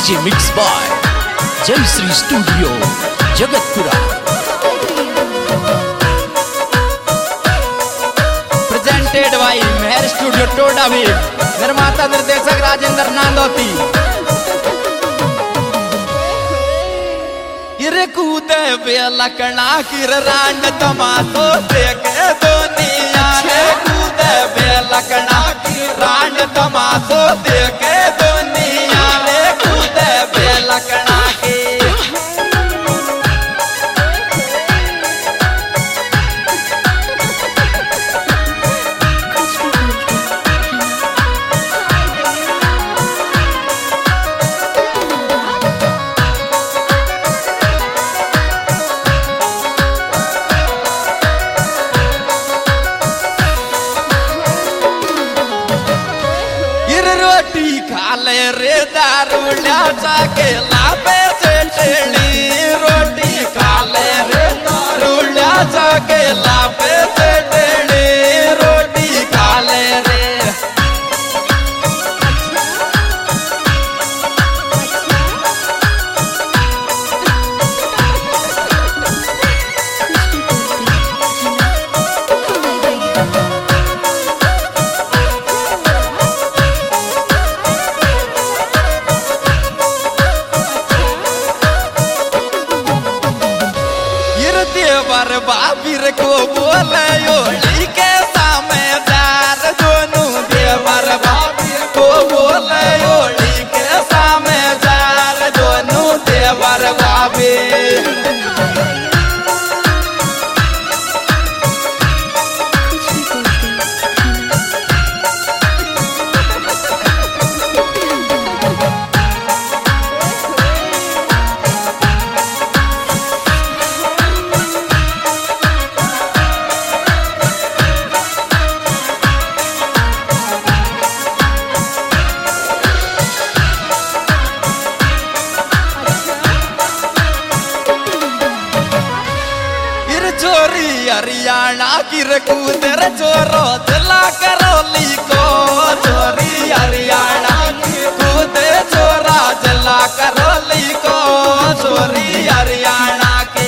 DJ mix by Jai Shri studio Jagatpura. Presented by Mehar studio Todabhim. निर्माता निर्देशक राजेंद्र नांदोती। किरे कूदे बेलकना किर रान तमाशो देखे दुनिया रे। कूदे बेलकना किर रान तमाशो देखे दुनिया रे। कूदे बेलकना की रोटी खा ले रे दारूल्या के लाभे से टेढ़ी। रोटी खा ले रे दारूल्या के लाभे से टेढ़ी। रोटी खा ले रे देवर बाबीर को बोले ओली के सामे जार। दोनों देवर बाबीर को बोले ओली के सामे जार। दोनों देवर बाबीर चोरी हरियाणा की कूदर चोरो दिला करौली को। चोरी हरियाणा की कूदे चोरा दिला करौली को। चोरी हरियाणा की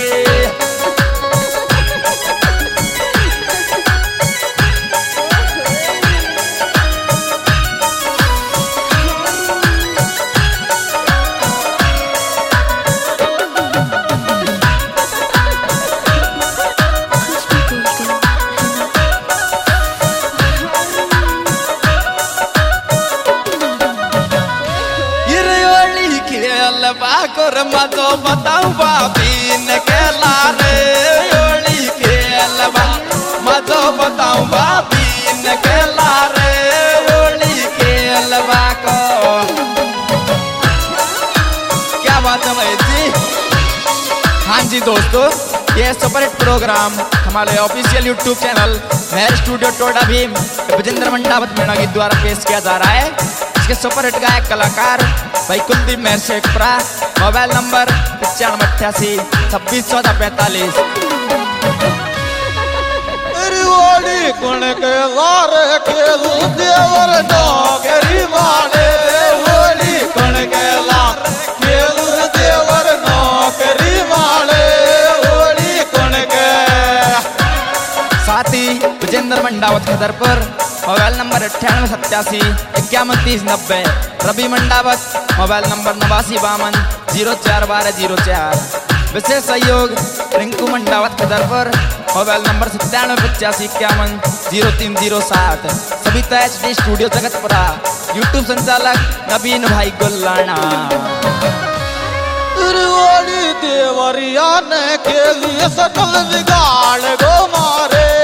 बाकर मजो बताऊ बाबीन के लारे। ओली खेल मजो बताऊ बाबीन के लारे। ओली खेल को क्या बात है भाई जी। हाँ जी दोस्तों, ये सुपरहिट प्रोग्राम हमारे official YouTube channel Mehar studio Todabhim Vijendra मंडावत Meena के द्वारा पेश किया जा रहा है। इसके सुपरहिट गायक कलाकार भाई कुलदीप मेहर शेखपुरा। Mobile number 9588 26 14 45। कौन के लारे खेलू देवर नौकरी माने। होली कौन के लारे खेलू देवर नौकरी माने। होली कौन के साथी Vijendra Mandawat Khadarpur. Mobile number 9887 51 30 90। Ravi Mandawat mobile number 89 52 04 12 04। विशेष सहयोग Rinku Mandawat Khadarpur. Mobile number 97 85 51 03 07। Savita HD studio Jagatpura. YouTube संचालक नवीन भाई गुल्लाना। देवरिया ने के लिए सकल बिगाड़ गो मारे।